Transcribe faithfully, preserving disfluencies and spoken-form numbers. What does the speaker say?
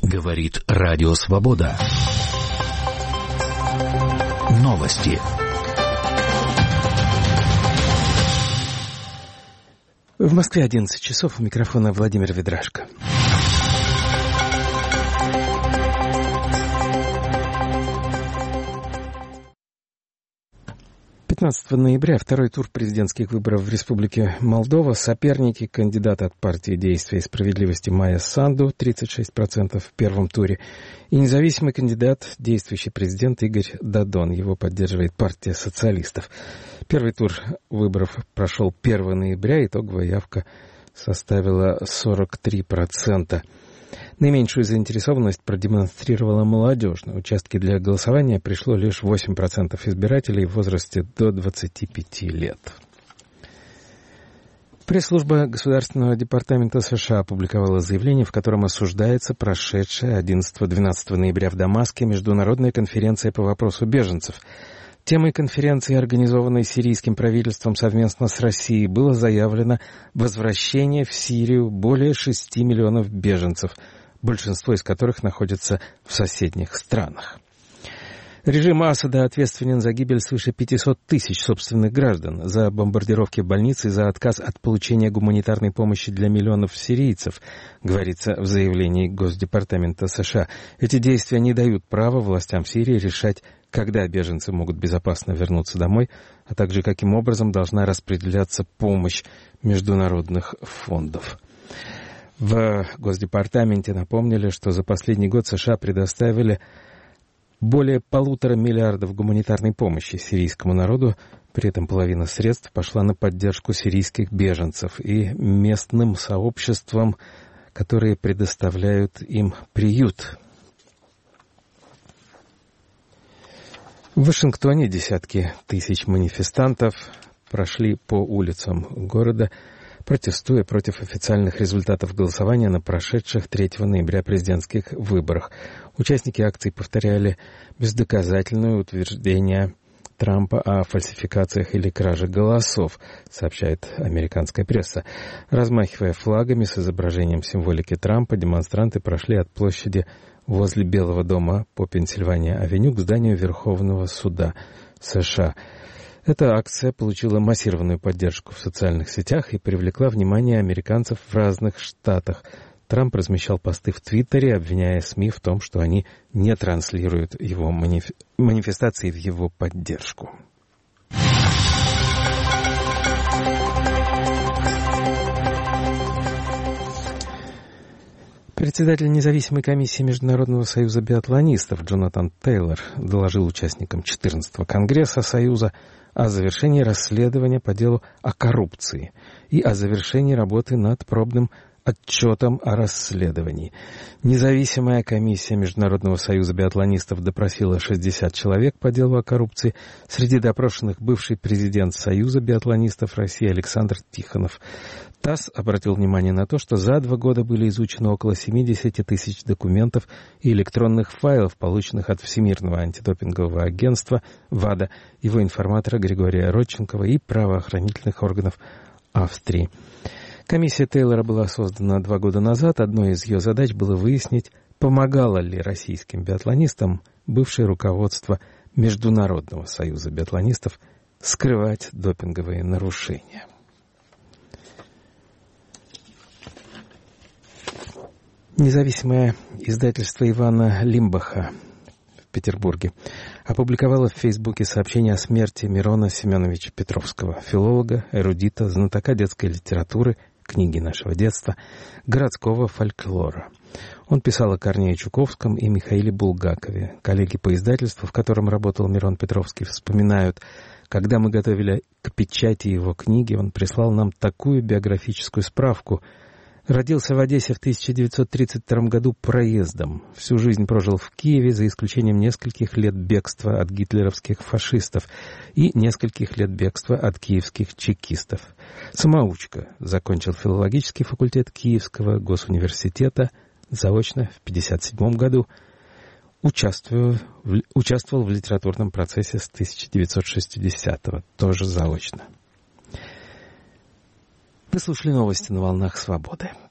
Говорит Радио Свобода. Новости. В Москве одиннадцать часов, у микрофона Владимир Ведрашко. пятнадцатого ноября второй тур президентских выборов в Республике Молдова. Соперники кандидата от партии Действия и справедливости Майя Санду, тридцать шесть процентов в первом туре, и независимый кандидат, действующий президент Игорь Додон. Его поддерживает партия социалистов. Первый тур выборов прошел первого ноября, итоговая явка составила сорок три процента. Наименьшую заинтересованность продемонстрировала молодежь. На участки для голосования пришло лишь восемь процентов избирателей в возрасте до двадцати пяти лет. Пресс-служба Государственного департамента США опубликовала заявление, в котором осуждается прошедшая одиннадцатого-двенадцатого ноября в Дамаске международная конференция по вопросу беженцев. Темой конференции, организованной сирийским правительством совместно с Россией, было заявлено возвращение в Сирию более шести миллионов беженцев, большинство из которых находятся в соседних странах. Режим Асада ответственен за гибель свыше пятисот тысяч собственных граждан, за бомбардировки больниц и за отказ от получения гуманитарной помощи для миллионов сирийцев, говорится в заявлении Госдепартамента США. Эти действия не дают права властям Сирии решать, когда беженцы могут безопасно вернуться домой, а также каким образом должна распределяться помощь международных фондов. В Госдепартаменте напомнили, что за последний год США предоставили более полутора миллиардов гуманитарной помощи сирийскому народу, при этом половина средств пошла на поддержку сирийских беженцев и местным сообществам, которые предоставляют им приют. В Вашингтоне десятки тысяч манифестантов прошли по улицам города, протестуя против официальных результатов голосования на прошедших третьего ноября президентских выборах. Участники акций повторяли бездоказательное утверждение Трампа о фальсификациях или краже голосов, сообщает американская пресса. Размахивая флагами с изображением символики Трампа, демонстранты прошли от площади возле Белого дома по Пенсильвания-авеню к зданию Верховного суда США. Эта акция получила массированную поддержку в социальных сетях и привлекла внимание американцев в разных штатах. Трамп размещал посты в Твиттере, обвиняя СМИ в том, что они не транслируют его маниф... манифестации в его поддержку. Председатель независимой комиссии Международного союза биатлонистов Джонатан Тейлор доложил участникам четырнадцатого Конгресса Союза о завершении расследования по делу о коррупции и о завершении работы над пробным отчетом о расследовании. Независимая комиссия Международного союза биатлонистов допросила шестьдесят человек по делу о коррупции. Среди допрошенных бывший президент Союза биатлонистов России Александр Тихонов. ТАСС обратил внимание на то, что за два года были изучены около семьдесят тысяч документов и электронных файлов, полученных от Всемирного антидопингового агентства ВАДА, его информатора Григория Родченкова и правоохранительных органов Австрии. Комиссия Тейлора была создана два года назад. Одной из ее задач было выяснить, помогало ли российским биатлонистам бывшее руководство Международного союза биатлонистов скрывать допинговые нарушения. Независимое издательство Ивана Лимбаха в Петербурге опубликовало в Фейсбуке сообщение о смерти Мирона Семеновича Петровского, филолога, эрудита, знатока детской литературы, книги нашего детства, городского фольклора. Он писал о Корнее Чуковском и Михаиле Булгакове. Коллеги по издательству, в котором работал Мирон Петровский, вспоминают, когда мы готовили к печати его книги, он прислал нам такую биографическую справку. Родился в Одессе в тысяча девятьсот тридцать втором году проездом. Всю жизнь прожил в Киеве, за исключением нескольких лет бегства от гитлеровских фашистов и нескольких лет бегства от киевских чекистов. Самоучка. Закончил филологический факультет Киевского госуниверситета заочно в пятьдесят седьмом году. Участвовал в, участвовал в литературном процессе с тысяча девятьсот шестидесятого, тоже заочно. Вы слушали новости на волнах свободы.